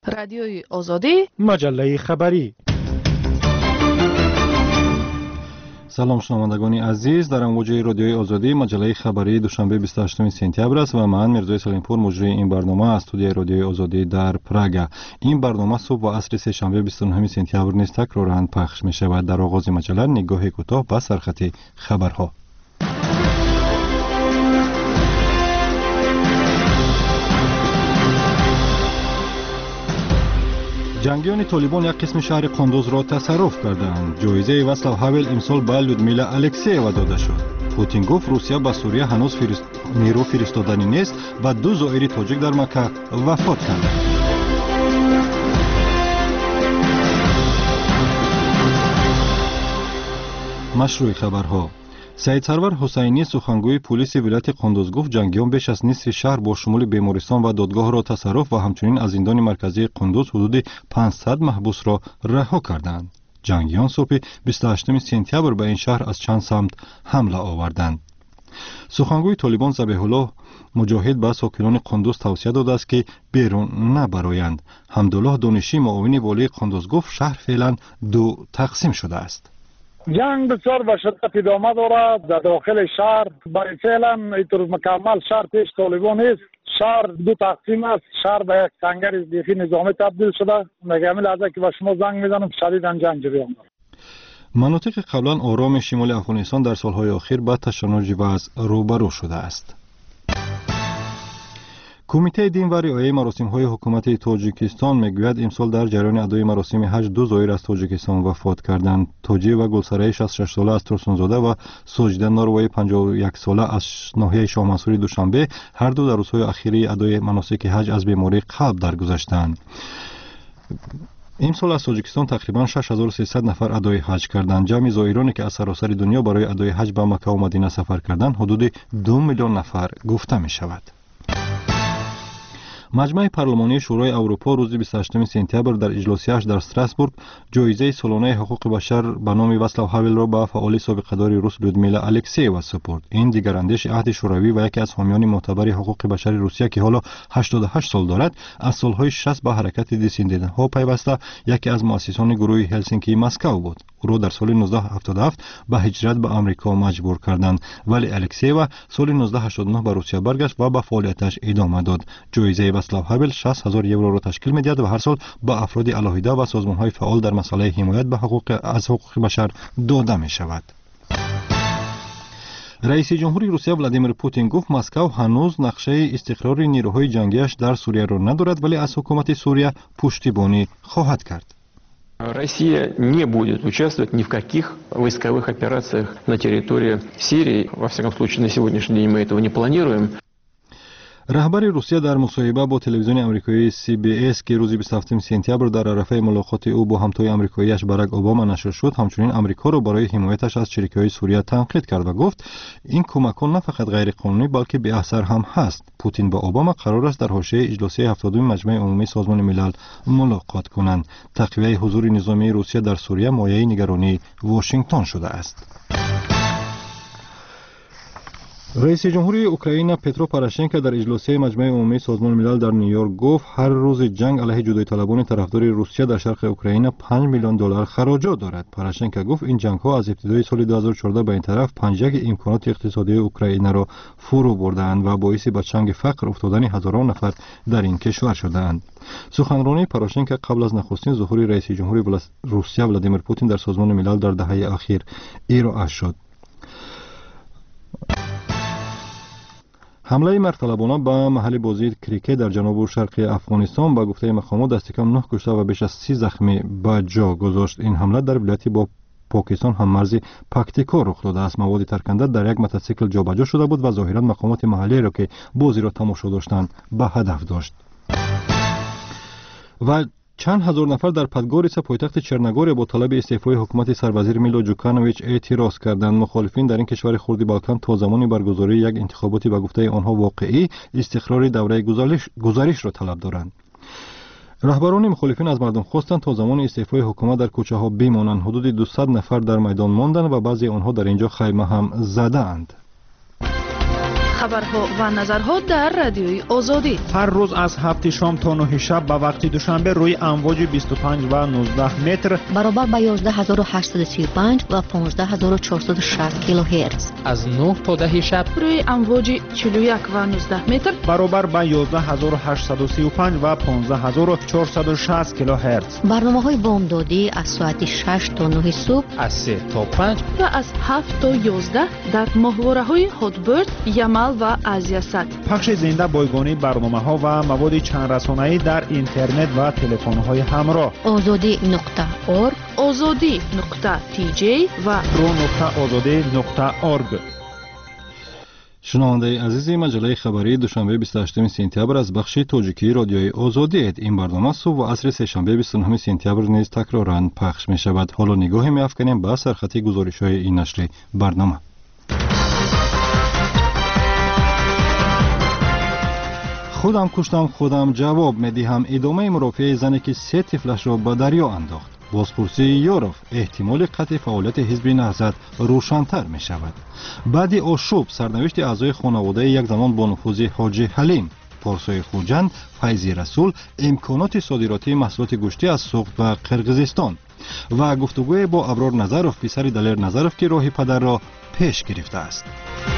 رادیوی آزادی، مجله خبری. سلام شنوندگان عزیز، در امواج رادیوی آزادی مجله خبری دوشنبه 28 سپتامبر است و من میرزای سلیمپور مجری این برنامه از استودیوی رادیوی آزادی در پراگ. این برنامه صبح و عصر سه‌شنبه 29 سپتامبر نیز تکرارا پخش می شود. در آغاز مجله نگاه کوتاه به سرخط خبرها. جنگیان طالبان یک قسم شهر قندوز را تصرف کردند. جایزه واصلاو هاول امسال به لودمیلا الکسییوا داده شد. پوتین گفت روسیه به سوریه هنوز نیرو فرستادنی نیست و 2 زائر تاجیک در مکه وفات کردند. مشروع خبرها. سید سرور حسینی سخنگوی پلیس ولایت قندوز گفت جنگیان بیش از نصف شهر با شمول بیمارستان و دادگاه را تصرف و همچنین از زندان مرکزی قندوز حدود 500 محبوس را رها کردند. جنگیان صبح 28 سپتامبر به این شهر از چند سمت حمله آوردند. سخنگوی طالبان ذبیح الله مجاهد به ساکنان قندوز توصیه داده است که بیرون نبرایند. حمدالله دانشی معاون والی قندوز گفت شهر فعلا 2 تقسیم شده است. جنگ بسیار به شدت ادامه دارد در داخل شهر. برای فعلا اینطور مکمل شهر پیش طالبان است. شهر 2 تقسیم است. شهر به یک سنگر بیخی نظامی تبدیل شده. مگه همین لحظه که به شما زنگ میزنم شدیداً جنگ جریان دارد. مناطق قبلا آرام شمال افغانستان در سالهای اخیر با تشنج وضع روبرو شده است. کمیته دین و رعایت مراسم‌های حکومت تاجیکستان میگوید امسال در جریان ادای مراسم حج 2 زائر از تاجیکستان وفات کردند. تاجی و گلسرای 66 ساله از ترسونزاده و سوجده ناروی 51 ساله از ناحیه شاه منصور دوشنبه هر دو در روزهای اخیر ادای مناسک حج از بیماری قلب درگذشتند. امسال از تاجیکستان تقریبا 6300 نفر ادای حج کردند. جمع زائرانی که از سراسر دنیا برای ادای حج به مکه و مدینه سفر کردند حدود 2 میلیون نفر گفته می شود. مجمع پارلمانی شورای اروپا روز 28 سپتامبر در اجلاسیش در استراسبورگ جایزه سالانه حقوق بشر به نام واصلاو هاول را به فعال سابقه‌دار روس لودمیلا الکسییوا سپرد. این دیگراندیش عهد شوروی و یکی از حامیان معتبر حقوق بشر روسیه که حالا 88 سال دارد، از سالهای 60 به حرکت دیسیدنت‌ها پیوسته یکی از مؤسسان گروه هلسینکی مسکو بود. او را در سال 1977 به هجرت به آمریکا مجبور کردند، ولی الکسییوا سال 1989 به روسیه برگشت و به فعالیتش ادامه داد. جایزه واصلاو هاول 60000 یورو را تشکیل می‌دهد و هر سال به افراد علاهیده و سازمان‌های فعال در مسئله حمایت به حقوق بشر داده می‌شود. رئیس جمهوری روسیه ولادیمیر پوتین گفت مسکو هنوز نقشه استقرار نیروهای جنگیش در سوریه را ندارد ولی از حکومت سوریه پشتیبانی خواهد کرد. Россия не будет участвовать ни в каких войсковых операциях на территории Сирии. Во всяком случае, на сегодняшний день мы этого не планируем. رهبر روسیه در مصاحبه با تلویزیون آمریکایی CBS که روز 27 سپتامبر در عرفه ملاقات او با همتای آمریکاییش باراک اوباما نشر شد، همچنین آمریکا را برای حمایتش از چریکی‌های سوریه تنقید کرد و گفت این کمک‌ها نه فقط غیر قانونی بلکه بی اثر هم هست. پوتین با اوباما قرار است در حاشیه اجلاس 70 مجمع عمومی سازمان ملل ملاقات کنند. تقویت حضور نظامی روسیه در سوریه مایه نگرانی واشنگتن شده است. رئیس جمهوری اوکراین پترو پوراشنکو در اجلاس مجمع عمومی سازمان ملل در نیویورک گفت هر روز جنگ علیه جدایی طلبان طرفدار روسیه در شرق اوکراین 5 میلیون دلار خراجات دارد. پوراشنکو گفت این جنگ ها از ابتدای سال 2014 به این طرف 51 امکانات اقتصادی اوکراین را فرو بردند و باعث به چنگ فقر افتادن هزاران نفر در این کشور شدند. سخنرانی پوراشنکو قبل از نخستین ظهور رئیس جمهوری روسیه ولادیمیر پوتین در سازمان ملل در دهه اخیر ارائه شد. حمله مرطلبانه به محل بازی کریکت در جنوب شرقی افغانستان به گفته مقامات دست کم 9 کشته و بیش از 30 زخمی به جا گذاشت. این حمله در ولایتی با پاکستان هم مرز پکتیکا رخ داده است. مواد ترکنده در یک موتورسیکل جابجا شده بود و ظاهرا مقامات محلی را که بازی را تماشا داشتند به هدف داشت. و چند هزار نفر در پادگوریتسا پایتخت چرنگور با طلب استعفای حکومت سروزیر میلو جوکانویچ اعتراض کردند. مخالفین در این کشور خردی بالکان تا زمان برگزاری یک انتخاباتی به گفته آنها واقعی استقرار دوره گزارش را طلب دارند. رهبران مخالفین از مردم خواستند تا زمان استعفای حکومت در کوچه ها بمانند. حدود 200 نفر در میدان ماندند و بعضی آنها در اینجا خیمه هم زدند. خبرها و نظرها در رادیوی آزادی. هر روز از 7 شام تا 9 شب به وقت دوشنبه روی امواج 25 و 19 متر برابر با 11835 و 15460 کیلوهرتز. از 9 تا 10 شب روی امواج 41 و 19 متر برابر با 11835 و 15460 کیلوهرتز. برنامه‌های بامدادی از ساعت 6 تا 9 صبح، از 3 تا 5 و از 7 تا 11 در ماهواره‌های هاتبرد، یمل و آزیاسات. پخش زنده بایگانی برنامه‌ها و مواد چند رسانه‌ای در اینترنت و تلفن‌های همراه. azadi.org، azadi.tj و pro.azadi.org. شنونده عزیزی، مجله خبری دوشنبه 28 سپتامبر از بخش تاجیکی رادیوی آزادی است. این برنامه صبح و عصر سه‌شنبه 29 سپتامبر نیز تکراراً پخش می شود. حالا نگاهی می‌افکنیم به سرخط گزارش‌های این نشر برنامه. خودم کشتم خودم جواب می‌دهم. ادامه مرافعه زنی که 3 طفلش را به دریا انداخت. بازپرسی یوروف احتمال قطع فعالیت حزب نهضت روشن‌تر می شود. بعد آشوب سرنوشت اعضای خانواده یک زمان با نفوذ حاجی حلیم، پارسای خوجند، فیضی رسول، امکانات صادراتی محصولات گوشتی از سوخت و قرقیزستان و گفتگوی با ابرار نظرف پسر دلیر نظرف که راه پدر را پیش گرفته است.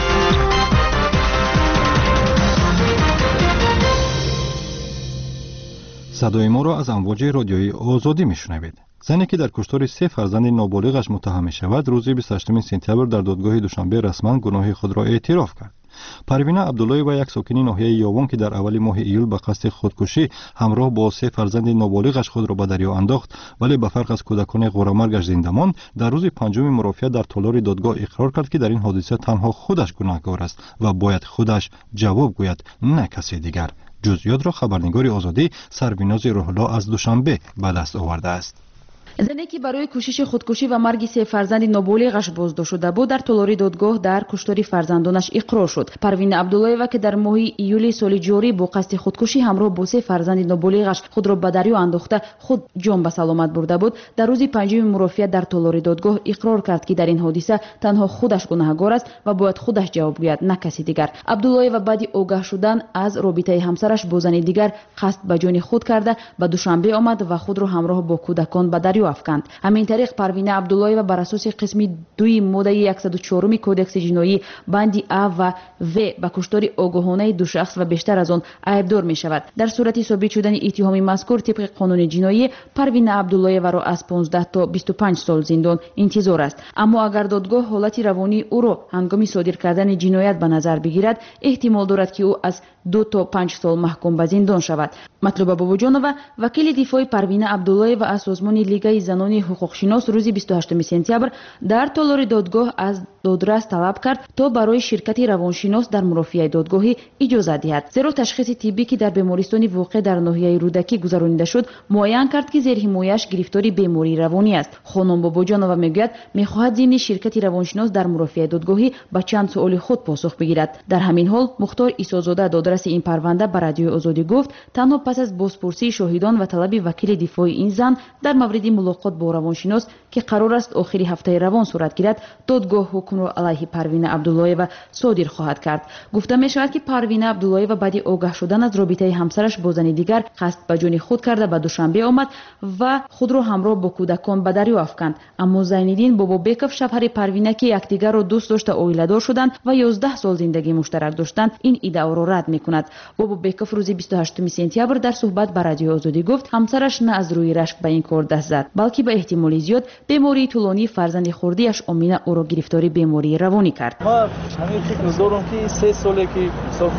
صدای ما را از امواج رادیویی آزادی میشنوید. زنی که در کشتار 3 فرزند نابالغش متهم می شود روز 28 سپتامبر در دادگاه دوشنبه رسما گناه خود را اعتراف کرد. پروینه عبدالله و یک ساکن ناحیه یاوان که در اول ماه ایول به قصد خودکشی همراه با 3 فرزند نابالغش خود را به دریا انداخت ولی به فرق از کودکان غورمرگش زنده ماند، در روز پنجم مرافعه در تالار دادگاه اقرار کرد که در این حادثه تنها خودش گناهکار است و باید خودش جواب گوید، نه کسی دیگر. جزئیات را خبرنگار آزادی سربیناز روح‌الله از دوشنبه به دست آورده است. زنی که برای کوشش خودکشی و مرگ 3 فرزند نابالغش بازداشت شده بود در تالار دادگاه در کشتار فرزندانش اقرار شد. پروینه عبدالله که در ماه ایول سال جاری با قصد خودکشی همراه با 3 فرزند نابالغش خود را به دریا انداخته خود جان به سلامت برده بود، در روز پنجم مرافعه در تالار دادگاه اقرار کرد که در این حادثه تنها خودش گناهکار است و باید خودش جواب گوید، نه کسی دیگر. عبدالله و بعد آگاه شدن از رابطه همسرش با زن دیگر قصد به جان خود کرده به دوشنبه آمد و خود را همراه با کودکان به دریا افکند. همین طریق پروینه عبدالله و بر اساس قسم 2 ماده 104 کودکس جنایی بند ا و و به کشتار آگاهانه 2 شخص و بیشتر از آن عیبدار می شود. در صورت ثابت شدن اتهام مذکور طبق قانون جنایی پروینه عبدالله و را از 15 تا 25 سال زندان انتظار است. اما اگر دادگاه حالت روانی او را هنگام صادر کردن جنایت به نظر بگیرد، احتمال دارد که او از 2 تا 5 سال محکوم به زندان شود. مطلوبه باباجانова وکیل دفاع پروینه عبدالله و از سازمان لیگ زنان حقوقشناس روز 28 سپتامبر در تالار دادگاه از دادرس طلب کرد تا برای شرکت روانشناس در مرافعه دادگاهی اجازه دهد، زیرا تشخیص طبی که در بیمارستان واقع در ناحیه رودکی گذرانیده شد معین کرد که زیر حمایش گرفتاری بیماری روانی است. خانم باباجانова میگوید میخواهد ضمن شرکت روانشناس در مرافعه دادگاهی به چند سوال خود پاسخ بگیرد. در همین حال مختار عیسی‌زاده دادرس این پرونده به رادیو آزادی گفت تنها پس از بازپرسی شاهدان و طلب وکیل دفاع این زن در مورد ملاقات با روانشناس که قرار است آخر هفته روان صورت گیرد، دادگاه حکم را علیه پروینه عبدالله و صادر خواهد کرد. گفته می شود که پروینه عبدالله و بعد آگاه شدن از رابطه همسرش با زن دیگر قصد به جان خود کرده به دوشنبه آمد و خود را همراه با کودکان به دریا افکند. اما زینالدین بابابکوف شوهر پروینه که یکدیگر را دوست داشته عائله‌دار شدند و 11 سال زندگی مشترک داشتند این ادعا را رد می‌کند. بابابکوف روز 28 سپتامبر در صحبت با رادیو آزادی گفت همسرش نه از روی رشک به این کار دست زد، بلکه به احتمال زیاد بیماری طولانی فرزند خردیش آمینه او را گرفتاری بیماری روانی کرد. ما همین فکر دارم که 3 ساله که مثلا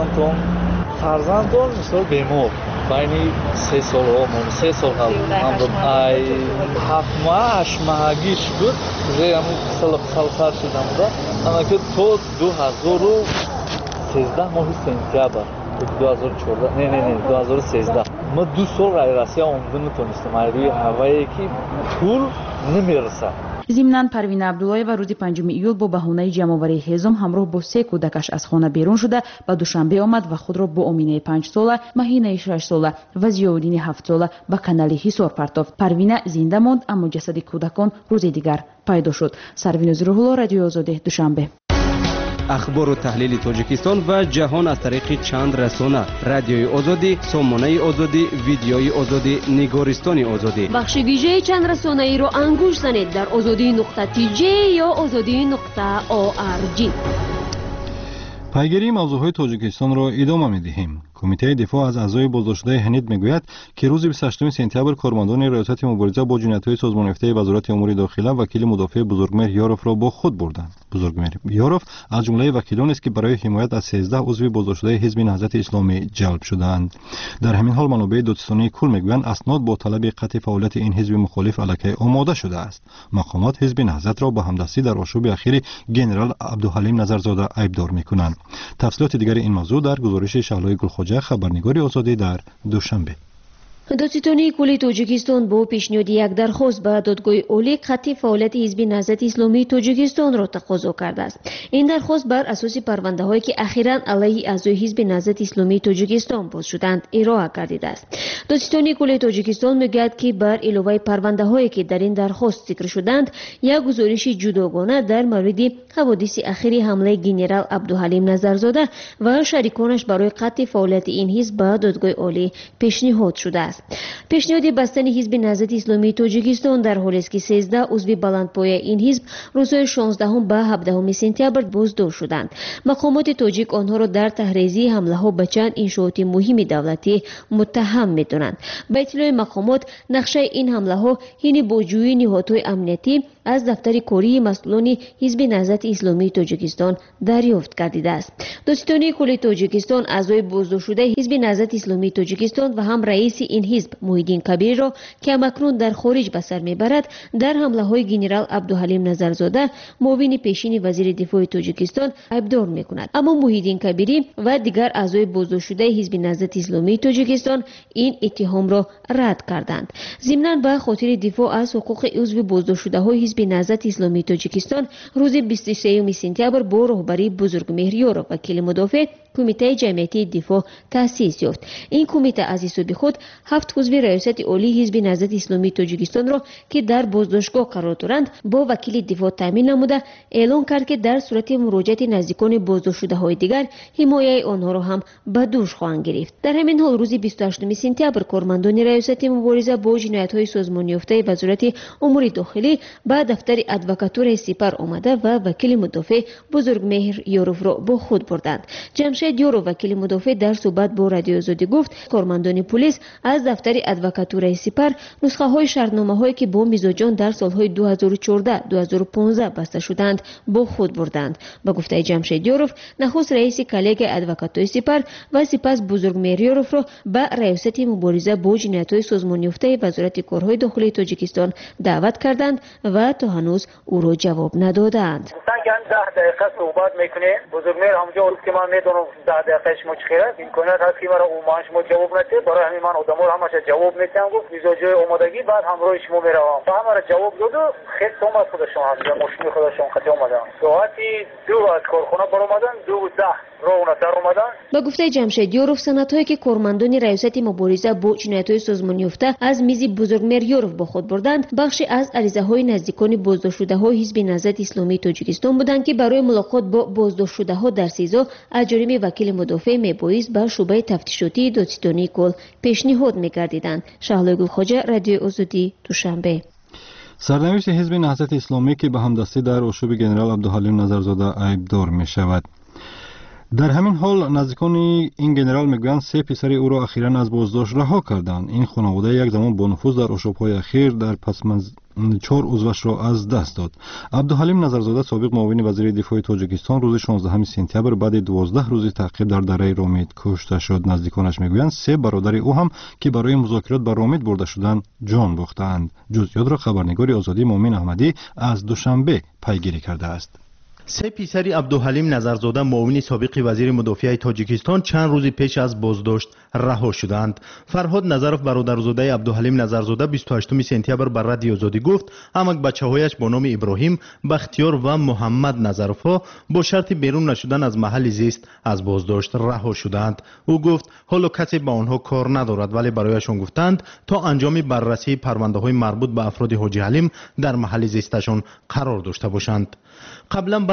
فرزندان مثلا بیمار بین 3 سال هم 3 سال هم ای 7 ماه 8 ماهگیش بود روی همون سال شدم بوده، اما که تو 2013 ماه سپتامبر 2014 نه 2013 ما 2 سال غیر رسمی آمده نتونستم روی هوایی که پول نمیرسه. ضمناً پروینه عبدالله و روز 5 ایول با بهانه جمع‌آوری هیزم همراه با 3 کودکش از خانه بیرون شده و دوشنبه آمد و خود را با آمینه 5 ساله، مهینه 6 ساله و ضیاءالدین 7 ساله به کانال حصار پرتافت. پروینه زنده ماند اما جسد کودکان روز دیگر پیدا شد. سربیناز روح‌الله رادیو آزادی دوشنبه. اخبار و تحلیل تاجیکستان و جهان از طریق چند رسانه: رادیوی آزادی، سامانه آزادی، ویدیوی آزادی، نگارستان آزادی. بخش ویژه چند رسانه ای را انگوش زنید در azadi.tj یا azadi.org. پیگیری موضوعهای تاجیکستان را ادامه می‌دهیم. کمیته دفاع از اعضای بازداشت‌شده هند میگوید که روز 28 سپتامبر کارمندان ریاست مبارزه با جنایت‌های سازمان یافته وزارت امور داخله وکیل مدافع بزرگمهر یاروف را با خود بردند. بزرگمهر یاروف از جمله وکیلانی است که برای حمایت از 13 عضو بازداشت‌شده حزب نهضت اسلامی جلب شدند. در همین حال منابع دادستانی کل میگویند اسناد با طلب قطع فعالیت این حزب مخالف علیه آماده شده است. مقامات حزب نهضت را با همدستی در آشوب اخیر ژنرال عبدالحلیم نظرزاده عیبدار می‌کنند. تفصیلات دیگر این موضوع در گزارش شهلای گلخواجه خبرنگار آزادی در دوشنبه. دادستانی کل تاجیکستان با پیشنهاد یک درخواست به دادگاه عالی قطع فعالیت حزب نهضت اسلامی تاجیکستان را تقاضا کرده است. این درخواست بر اساس پرونده‌هایی که اخیراً علیه اعضای حزب نهضت اسلامی تاجیکستان باز شدند ارائه گردیده است. دادستانی کل تاجیکستان میگوید که بر علاوه پرونده‌هایی که در این درخواست ذکر شدند، یک گزارش جداگانه در مورد حوادث اخیر حمله ژنرال عبدالحلیم نظرزاده و شریکانش برای قطع فعالیت این حزب به دادگاه عالی پیشنهاد شده است. پیشنهاد بستن حزب نهضت اسلامی تاجیکستان در حالی است که 13 عضو بلندپایه این حزب روزهای 16 به 17 سپتامبر بازداشت شدند. مقامات تاجیک آنها را در تحریزی حمله ها به چند انشاءات مهم دولتی متهم می‌دانند. به اطلاع مقامات نقشه این حمله ها حین بازجویی نهادهای امنیتی از دفتر کاری مسئولان حزب نهضت اسلامی تاجیکستان دریافت گردیده است. دادستانی کل تاجیکستان اعضای بازداشت شده حزب نهضت اسلامی تاجیکستان و هم رئیس این حزب محیدین کبیر را که اکنون در خارج به سر میبرد در حمله های ژنرال عبدالحلیم نظرزاده معاون پیشین وزیر دفاع تاجیکستان عیبدار میکند. اما محیدین کبیری و دیگر اعضای بازداشت شده حزب نهضت اسلامی تاجیکستان این اتهام را رد کردند. ضمناً به خاطر دفاع از حقوق عضو بازداشت شده های حزب نهضت اسلامی تاجیکستان روز 23 سپتامبر با رهبری بزرگمهر یاروف وکیل مدافع کمیته جمعیتی دفاع تأسیس یافت. این کمیته از حساب خود 7 عضو ریاست عالی حزب نهضت اسلامی تاجیکستان را که در بازداشتگاه قرار دارند با وکیل دفاع تامین نموده اعلام کرد که در صورت مراجعت نزدیکان بازداشت شده های دیگر حمایت آنها را هم به دوش خواهند گرفت. در همین حال روز 28 سپتامبر کارمندان ریاست مبارزه با جنایت‌های سازمان یافته وزارت امور داخلی به دفتر ادوکاتور سپر آمده و وکیل مدافع بزرگمهر یاروف را با خود بردند. جمشید یاروف وکیل مدافع در صحبت با رادیو آزادی گفت کارمندان پلیس از دفتر ادوکاتور سپر نسخه های شرطنامه هایی که با میزاجان در سالهای 2014-2015 بسته شدند با خود بردند. با گفته جمشید یاروف نخست رئیس کلیگ ادوکاتور سپر و سپس بزرگمهر یاروف را به ریاست مبارزه با جنایت‌های سازمان یافته وزارت کارهای داخلی تاجیکستان دعوت کردند و تا هنوز او را جواب ندادند. گفتن که 10 دقیقه صحبت میکنه. بزرگمهر همونجا گفت که من میدونم 10 دقیقه شما چه خیره امکانیت هست که مرا او ما شما جواب نده. برای همین من آدما رو همش جواب میدم. گفت میزاجای آمادگی بعد همراه شما میروم. تا همه را جواب داد و خیلی اومد خود شما همونجا ماشین خودشون خطا اومدن. ساعتی 2 از کارخانه برآمدن 2:10 با گفته جمشید یاروف سندهایی که کارمندان ریاست مبارزه با جنایت‌های سازمان یافته از میز بزرگمهر یاروف با خود بردند بخشی از عریضه‌های نزدیکان بازداشت شده‌های حزب نهضت اسلامی تاجیکستان بودند که برای ملاقات با بازداشت شده‌ها در سیزا از جانب وکیل مدافع میبایست به شعبه تفتیشاتی دادستانی کل پیشنهاد می‌گردیدند. شهلا گلخواجه، رادیو آزادی، دوشنبه. سرنوشت حزب نهضت اسلامی که به همدستی در آشوب ژنرال عبدالحلیم نظرزاده عیبدار می‌شود. در همین حال نزدیکان این ژنرال میگویند 3 پسر او را اخیراً از بازداشت رها کردند. این خانواده یک زمان با نفوذ در آشوب‌های اخیر در پس 4 عضوش را از دست داد. عبدالحلیم نظرزاده سابق معاون وزیر دفاع تاجیکستان روز 16 سپتامبر بعد 12 روز تعقیب در دره رامید کشته شد. نزدیکانش میگویند 3 برادر او هم که برای مذاکرات به رامید برده شدند جان باختند. جزئیات را خبرنگار آزادی مومن احمدی از دوشنبه پیگیری کرده است. 3 پسر عبدالحلیم نظرزاده معاون سابق وزیر مدافع تاجیکستان چند روز پیش از بازداشت رها شدند. فرهاد نظرов برادرزاده عبدالحلیم نظرزاده 28 سپتامبر بر رادیو آزادی گفت همک بچه‌هایش با نام ابراهیم، بختیار و محمد نظرов با شرط بیرون نشدن از محل زیست از بازداشت رها شدند. او گفت حالا کسی با آنها کار ندارد ولی برایشان گفتند تا انجام بررسی پرونده‌های مربوط به افراد حاجی حلیم در محل زیستشان قرار داشته باشند. قبلا بر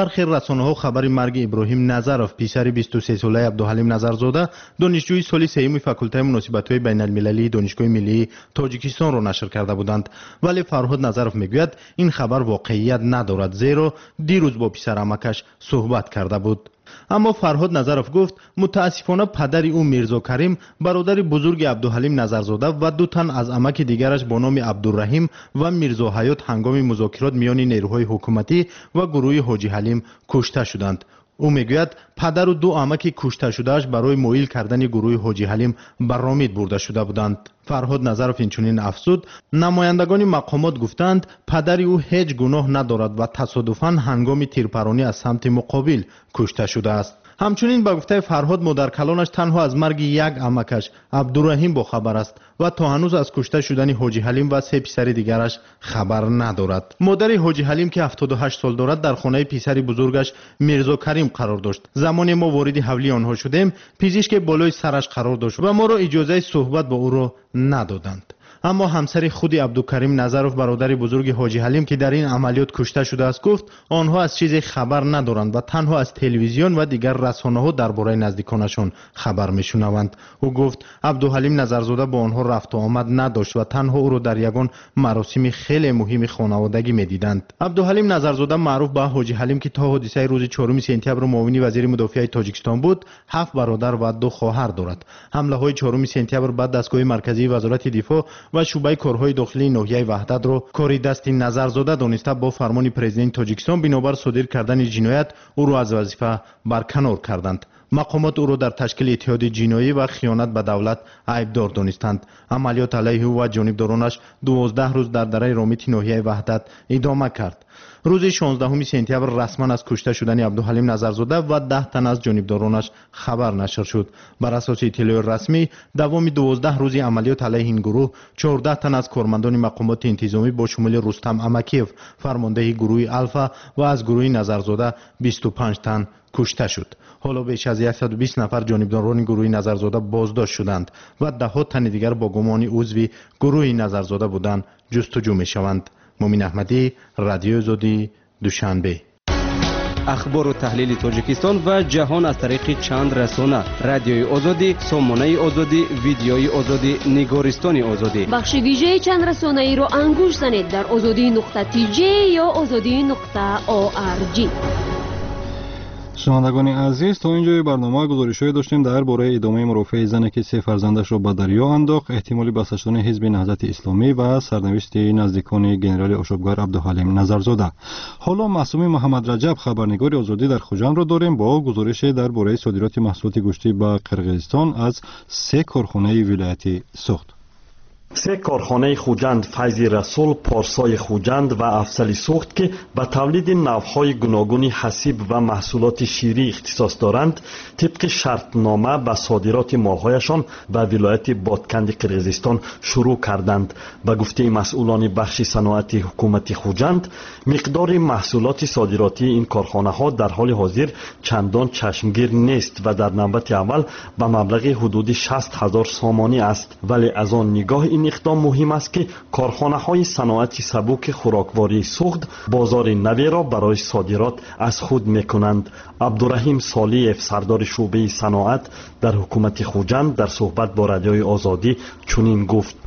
برخی رسانه‌ها خبر مرگ ابراهیم نظرов پسر 23 ساله عبدالحلیم نظرزاده دانشجوی سال سوم فاکولته مناسبت‌های بین‌المللی دانشگاه ملی تاجیکستان را نشر کرده بودند، ولی فرهاد نظرов میگوید این خبر واقعیت ندارد، زیرا دیروز با پسر عمکش صحبت کرده بود. اما فرهاد نظرов گفت متاسفانه پدر او میرزا کریم برادر بزرگ عبدالحلیم نظرزاده و دو تن از عمک دیگرش با نام عبدالرحیم و میرزا حیات هنگام مذاکرات میان نیروهای حکومتی و گروه حاجی حلیم کشته شدند. او میگوید پدر و دو عمک کشته شدهش برای مویل کردن گروه حاجی حلیم برآمد برده شده بودند. فرهاد نظرов اینچنین افزود نمایندگان مقامات گفتند پدر او هیچ گناه ندارد و تصادفاً هنگام تیرپرانی از سمت مقابل کشته شده است. همچنین به گفته فرهاد مادر کلانش تنها از مرگ یک عمکش عبدالرحیم با خبر است و تا هنوز از کشته شدن حاجی حلیم و سه پسر دیگرش خبر ندارد. مادر حاجی حلیم که 78 سال دارد در خانه پسر بزرگش میرزا کریم قرار داشت. زمانی ما وارد حولی آنها شدیم پزشک بالای سرش قرار داشت و ما را اجازه صحبت با او را ندادند. اما همسر خود عبدالکریم نظرов برادر بزرگ حاجی حلیم که در این عملیات کشته شده است گفت آنها از چیزی خبر ندارند و تنها از تلویزیون و دیگر رسانه‌ها درباره نزدیکانشان خبر میشنوند. او گفت عبدالحلیم نظرزاده با آنها رفت و آمد نداشت و تنها او را در یگان مراسم خیلی مهم خانوادگی میدیدند. عبدالحلیم نظرزاده معروف به حاجی حلیم که تا حادثه روز 4 سپتامبر معاون وزیر مدافع تاجیکستان بود 7 برادر و 2 خواهر دارد. حمله‌های 4 سپتامبر بعد دستگاه مرکزی وزارت دفاع و شعبه کارهای داخلی ناحیه وحدت را کاری دست نظرزاده دانسته با فرمان پرزیدنت تاجیکستان بنابر صادر کردن جنایت او را از وظیفه برکنار کردند. مقامات او را در تشکیل اتحاد جنایی و خیانت به دولت عیبدار دانستند. عملیات علیه او و جانبدارانش 12 روز در دره رامیت ناحیه وحدت ادامه کرد. روز 16 سپتامبر رسما از کشته شدن عبدالحلیم نظرزاده و 10 تن از جانبدارانش خبر نشر شد. بر اساس اطلاع رسمی دوام 12 روزی عملیات علیه این گروه 14 تن از کارمندان مقامات انتظامی با شمول رستم امکیف فرمانده گروه الفا و از گروه نظرزاده 25 تن کشته شد. حالا بیش از 120 نفر جانبداران گروه نظرزاده بازداشت شدند و 10 تن دیگر با گمان عضو گروه نظرزاده بودند جستجو می‌شوند. مومن احمدی، رادیو آزادی، دوشنبه. اخبار و تحلیل تاجیکستان و جهان از طریق چند رسانه: رادیوی آزادی، سامانه آزادی، ویدیوی آزادی، نگارستان آزادی. بخش ویژه چند رسانه ای را انگوش زنید در azadi.tj یا azadi.org. شنوندگان عزیز، تا اینجای برنامه گزارش‌هایی داشتیم درباره ادامه مرافع زنی که 3 فرزندش را به دریا انداخت، احتمالی بسته شدن حزب نهضت اسلامی و سرنوشت نزدیکان ژنرال آشوبگر عبدالحلیم نظرزاده. حالا معصوم محمد رجب خبرنگار آزادی در خوجند را داریم با گزارش درباره صادرات محصولات گوشتی به قرقیزستان از 3 کارخانه ولایت سوخت. 3 کارخانه خوجند، فیض رسول، پارسای خوجند و افضل سوخت که به تولید نوع‌های گوناگون حسیب و محصولات شیری اختصاص دارند، طبق شرطنامه به صادرات مال‌هایشان به ولایت بادکند قرقیزستان شروع کردند. به گفته مسئولان بخش صنعت حکومت خوجند، مقدار محصولات صادراتی این کارخانه‌ها در حال حاضر چندان چشمگیر نیست و در نوبت اول به مبلغ حدود 60,000 سامانی است، ولی از آن نگاه این اقدام مهم است که کارخانه‌های صنعت سبک خوراکواری سوخت بازار نوی را برای صادرات از خود می‌کنند. عبدالرحیم صالح، سردار شعبه صنعت در حکومت خوجند، در صحبت با رادیوی آزادی چنین گفت: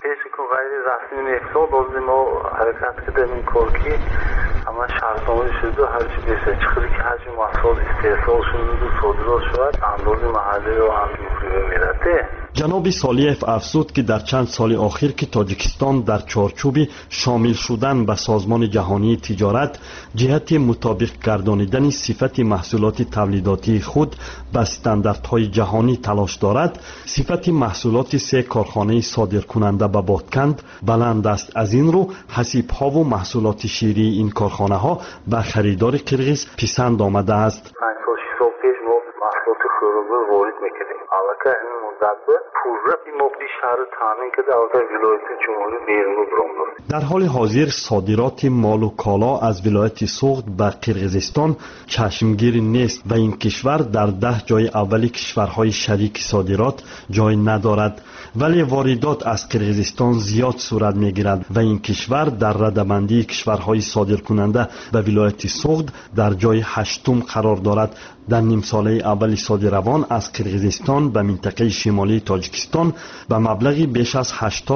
حرکت کردیم این کار که اما شرطنامه شده هر چی بیشتر چیزی که حجم محصول استحصال شده و صادرات شد اندازه محلی رو هم می‌رسه. جناب صالح افزود که در چند سال اخیر که تاجیکستان در چارچوب شامل شدن به سازمان جهانی تجارت جهت مطابق گردانیدن صفت محصولات تولیداتی خود به استانداردهای جهانی تلاش دارد، صفت محصولات 3 کارخانه صادرکننده به بادکند بلند است. از این رو حسیب‌ها و محصولات شیری این کارخانه‌ها به خریدار قرقیز پسند آمده است. محصولات خودرو وارد میکنیم. البته این مدت پورا مبدی شهر تامین کرده از ولایت جمهوری بیرون برام. در حال حاضر صادرات مال و کالا از ولایت سوخت به قرقیزستان چشمگیر نیست و این کشور در 10 جای اولی کشورهای شریک صادرات جای ندارد، ولی واردات از قرقیزستان زیاد صورت میگیرد و این کشور در رده‌بندی کشورهای صادرکننده به ولایت سوخت در جای 8م قرار دارد. در نیم ساله اول صادروان از قرقیزستان به منطقه شمالی تاجیکستان به مبلغی بیش از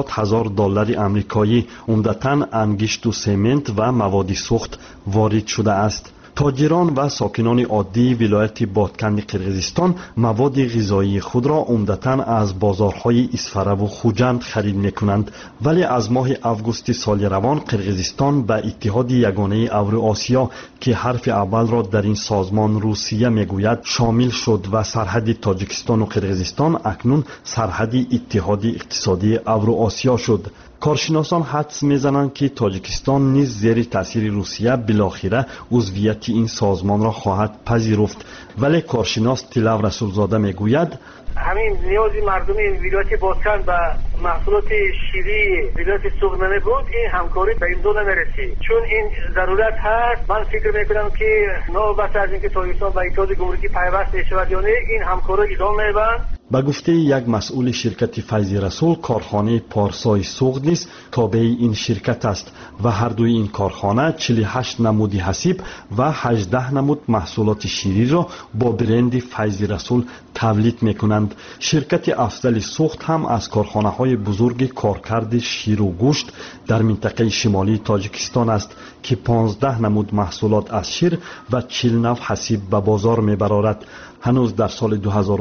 $80,000 آمریکایی عمدتاً انگشت و سمنت و مواد سوخت وارد شده است. تاجران و ساکنان عادی ولایت بادکند قرقیزستان مواد غذایی خود را عمدتاً از بازارهای اسفره و خوجند خرید می‌کنند، ولی از ماه آگوست سال روان قرقیزستان به اتحاد یگانه اوراسیا که حرف اول را در این سازمان روسیه میگوید شامل شد و سرحد تاجیکستان و قرقیزستان اکنون سرحد اتحاد اقتصادی اوراسیا شد. کارشناسان حدس میزنند که تاجیکستان نیز زیر تاثیر روسیه بالاخره عضویت این سازمان را خواهد پذیرفت، ولی کارشناس طلعت رسولزاده میگوید همین نیازی مردم ولایت بادکند به محصولات شیری ولایت سوخت بود، این همکاری به این دو نمیرسید. چون این ضرورت هست، من فکر میکنم که نوبت از اینکه تاجیکستان به اتحاد گمرکی پیوست شود یا نه، این همکاری ادامه می‌یابد. به گفته یک مسئول شرکت فیض رسول، کارخانه پارسای سوخت نیز تابع این شرکت است و هر دوی این کارخانه 48 نمود حسیب و 18 نمود محصولات شیری را با برند فیض رسول تولید میکنند. شرکت افضل سوخت هم از کارخانه های بزرگ کارکرد شیر و گوشت در منطقه شمالی تاجیکستان است که 15 نمود محصولات از شیر و 40 نوع حسیب به بازار میبرارد. هنوز در سال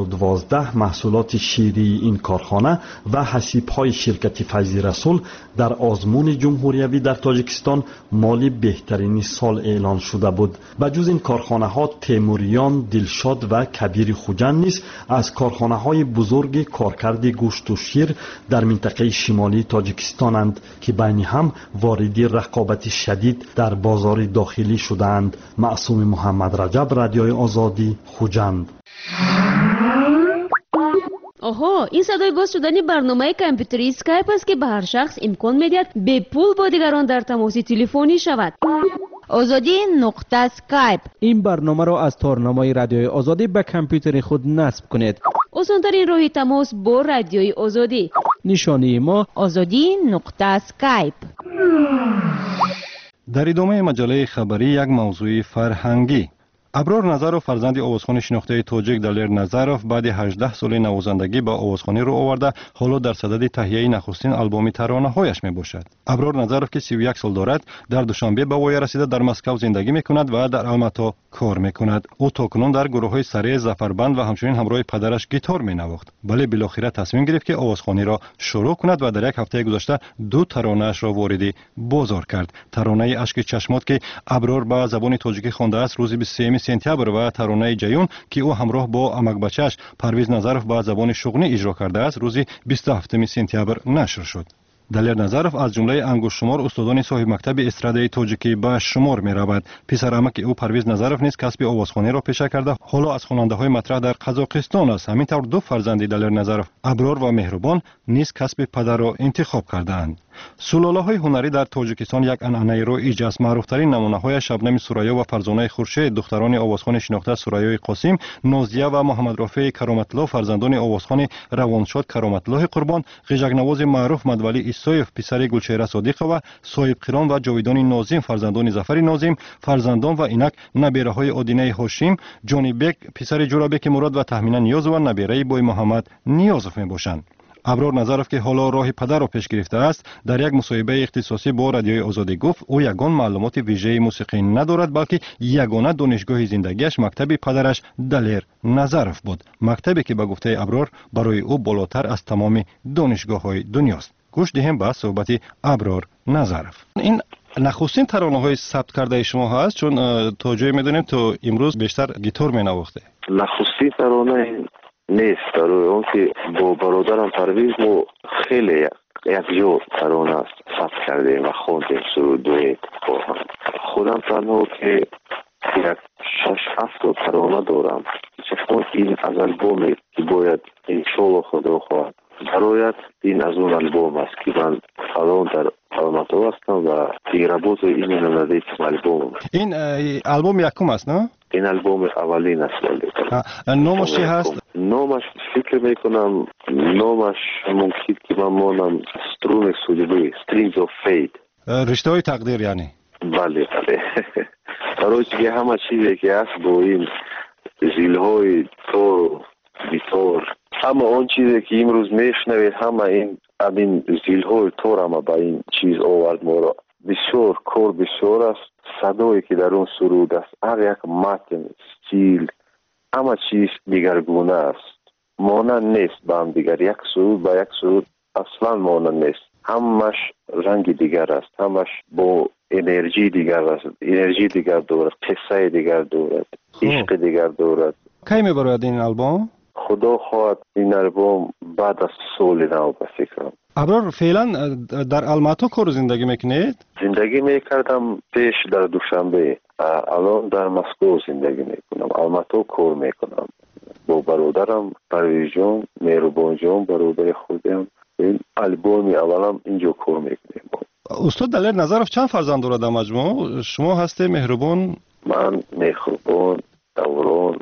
2012 محصولات شیری این کارخانه و حسیب‌های شرکت فیض رسول در آزمون جمهوریوی در تاجیکستان مال بهترین سال اعلان شده بود. بجز این کارخانه‌ها تیموریان، دلشاد و کبیر خوجند نیز از کارخانه‌های بزرگ کارکرد گوشت و شیر در منطقه شمالی تاجیکستانند که بین هم واردی رقابت شدید در بازار داخلی شدند. معصوم محمد رجب، رادیوی آزادی، خوجند. آها، این صدای باز شدن برنامه کامپیوتری اسکایپ است که به هر شخص امکان میدهد به پول با دیگران در تماس تلفنی شود. آزادی نقطه اسکایپ. این برنامه را از تارنمای رادیوی آزادی به کامپیوتر خود نصب کنید. آسان‌ترین راه تماس با رادیوی آزادی. نشانی ما آزادی نقطه اسکایپ. در ادامه مجله خبری یک موضوع فرهنگی. ابرار نظرов فرزند آوازخوان شناخته تاجیک دلیر نظرов بعد 18 سال نوازندگی با آوازخوانی رو آورده، حالا در صدد تهیه نخستین آلبوم ترانه‌هایش میباشد. ابرار نظرов که 31 سال دارد، در دوشنبه به وای رسیده در مسکو زندگی میکند و در الماتا کار میکند. او تاکنون در گروه‌های سره زفربند و همچنین همراه پدرش گیتار مینواخت، ولی بالاخره تصمیم گرفت که آوازخوانی را شروع کند و در یک هفته گذشته 2 ترانه‌اش را وارد بازار کرد. ترانه اشک چشمات که ابرار به زبان تاجیکی خوانده است روز 23 سپتامبر و ترانه جیون که او همراه با امک بچه‌اش پرویز نظرов با زبان شغلی اجرا کرده است روز 27 سپتامبر نشر شد. دلیر نظرов از جمله انگشت شمار استادان صاحب مکتب استرادای تاجیکی به شمار می رود. پسر عمک او پرویز نظرов نیز کسب آوازخوانی را پیشه کرده، حالا از خواننده های مطرح در قزاقستان است. همینطور 2 فرزند دلیر نظرов ابرار و مهربان نیز کسب پدر را انتخاب کردند. سلاله‌های هنری در تاجیکستان یک عنعنه رایج است. معروف‌ترین نمونه‌های شبنم سوریا و فرزانه خورشید دختران آوازخوان شناخته سوریای قاسم، نازیه و محمد رافع کرامت‌الله فرزندان آوازخوان روانشاد کرامت‌الله قربان، غژک‌نواز معروف مدولی ایسایف پسر گلچهره صادق و صاحب قران و جاویدان ناظم فرزندان ظفر ناظم، فرزندان و اینک نبیره‌های آدینه هاشم، جانی بک پسر جورابک مراد و تهمینا نیاز و نبیره بوی محمد نیازف میباشند. ابرار نظرов که حالا راه پدر را پیش گرفته است، در یک مصاحبه اختصاصی با رادیوی آزادی گفت او یگان معلومات ویژه موسیقی ندارد، بلکه یگانه دانشگاه زندگیش مکتب پدرش دلیر نظرов بود، مکتبی که به گفته ابرار برای او بالاتر از تمام دانشگاه‌های دنیاست. گوش دهیم به صحبت ابرار نظرов. این نخستین ترانه‌های ثبت کرده شما هست، چون تا جایی می‌دونیم تو امروز بیشتر گیتار می‌نواخته. نخستین ترانه نیست، برای اون که با برادرم پرویز ما خیلی یک جو ترانه ثبت کردیم و خوندیم سرودوی با هم. خودم تنها که یک 6-7 ترانه دارم. این از البومی که باید انشالله خدا خواهد برایت، این از اون البوم است که من الان در آلماتو هستم و پیرابوز این ندیدم البوم. این البوم یکم است نه؟ این البوم اولین است. نامش چی هست؟ نامش فکر میکنم نامش ممکن که من مانم سترون سوجبی، Strings of Fate. رشته های تقدیر یعنی؟ بله بله. برای که همه چیزی که هست با این زیلهای تور بیتور، همه آن چیزی که امروز میشنوید همه این زیلهای تور همه با این چیز آورد ما را. بسیار کار بسیار است. صدایی که در اون سرود است، هر یک متن، استیل، همه چیز دیگرگونه است. مانند نیست با هم دیگر. یک سرود با یک سرود اصلا مانند نیست. همش رنگ دیگر است. همش با انرژی دیگر است. انرژی دیگر دارد. قصه دیگر دارد. عشق دیگر دارد. کی میبرد این البوم؟ خدا خواهد این البوم بعد از سال نو به فکرم. ابرار فعلا در الماتو کار زندگی میکنید؟ زندگی میکردم پیش در دوشنبه. الان در مسکو زندگی میکنم. الماتو کار میکنم با برادرم پرویز جان، مهربان جان، برادر خودم. این البومی اولم اینجا کار میکنیم. استاد دلیر نظرف چند فرزند دارد در مجموع؟ شما هستی مهربان؟ من مهربان، دوران،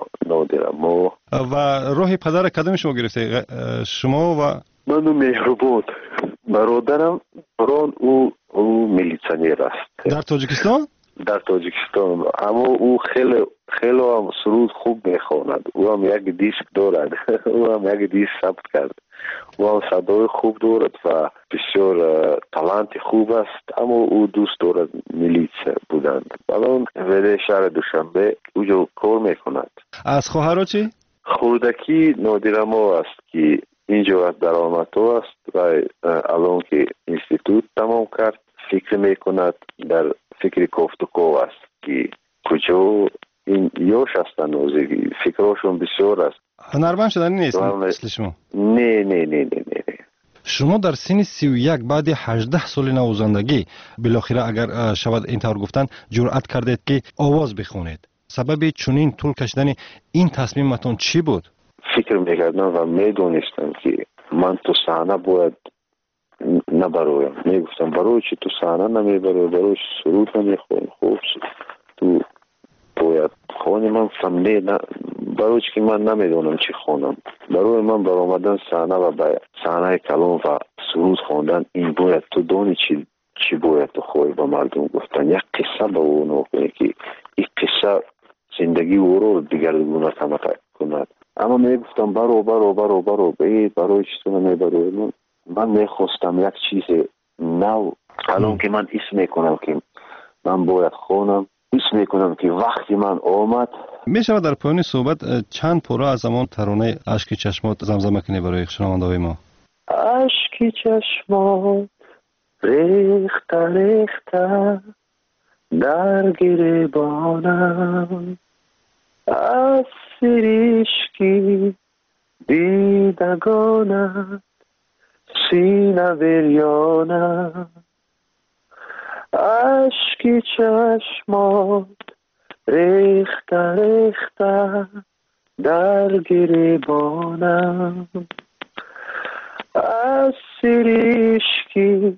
نادرمو. و روح پدر کدام شما گرفته؟ شما و منو مهربان. برادرم بران او میلیسیونر است. در تاجیکستان؟ در تاجیکستان. اما او خیلی هم سرود خوب میخواند. او هم یک دیسک دارد. او هم یک دیسک ثبت کرد. او هم صدای خوب دارد و بسیار تالنت خوب است. اما او دوست دارد میلیس بودند. الان ولی شهر دوشنبه اوجا کار میکند. از خواهرها چی؟ خوردکی نادرمو است که اینجا در آلماتو است و الان که اینستیتوت تمام کرد فکر میکند. در فکر کوفتکو است که کجا این یوش هستن نوزگی. فکراشون بسیار است. هنرمند شدنی نیست مثل شما؟ نه. شما در سن 31 بعد 18 سال نوزندگی بالاخره اگر شود اینطور گفتن جرأت کردید که آواز بخونید. سبب چنین طول کشیدن این تصمیمتون چی بود؟ فکر میکردم و میدونستم که من تو صحنه باید نبرایم. میگفتم برای چی تو صحنه نمیبری؟ برای سرود نمیخونی؟ خوب تو باید خونی. من فهمیدم نه، برای چی که من نمیدونم چی خونم. برای من برآمدن صحنه و به صحنه کلام و سرود خوندن این باید تو دانی چی باید تو خوی با مردم گفتن. یک قصه به اونو کنی که این قصه زندگی او رو دیگرگونه کند. اما میگفتم برو برای چی تو نمیبری؟ من میخواستم یک چیز نو. الان که من اسم میکنم که من باید خونم، اسم میکنم که وقتی من آمد. میشود در پایان صحبت چند پاره از زمان ترانه اشک چشمات زمزمه کنی برای شنونده‌های ما؟ اشک چشمات ریخته در گریبانم، از سریشکی دیدگانم سینه بریانم. اشک چشمات ریخته در گریبانم، از سریشکی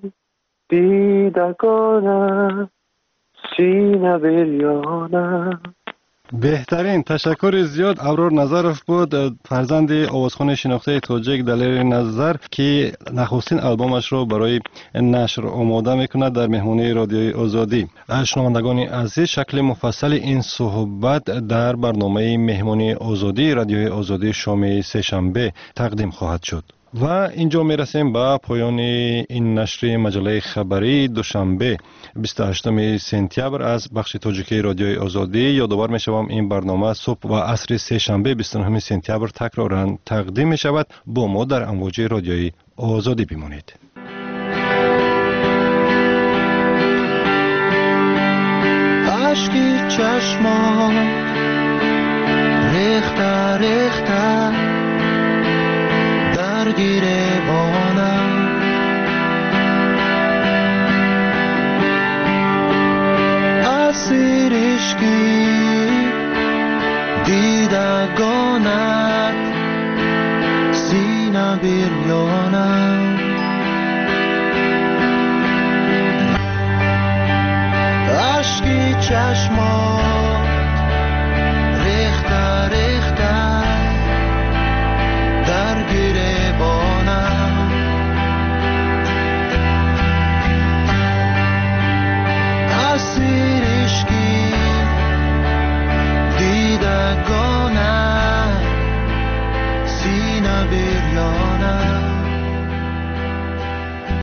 دیدگانم سینه بریانم. بهترین تشکر زیاد. ابرار نظرف بود، فرزند آوازخوان شناخته تاجیک دلیر نظر که نخستین البومش رو برای نشر آماده میکند در مهمانی رادیوی آزادی. شنوندگان عزیز، شکل مفصل این صحبت در برنامه مهمانی آزادی رادیوی آزادی شام سه‌شنبه تقدیم خواهد شد. و اینجا میرسیم به پایان این نشر مجله خبری دوشنبه 28 سپتامبر از بخش تاجیکی رادیوی آزادی. یادآور میشوم این برنامه صبح و عصر سه‌شنبه 29 سپتامبر تکرارا تقدیم می شود. با ما در امواج رادیوی آزادی بمانید. اشکی چشمان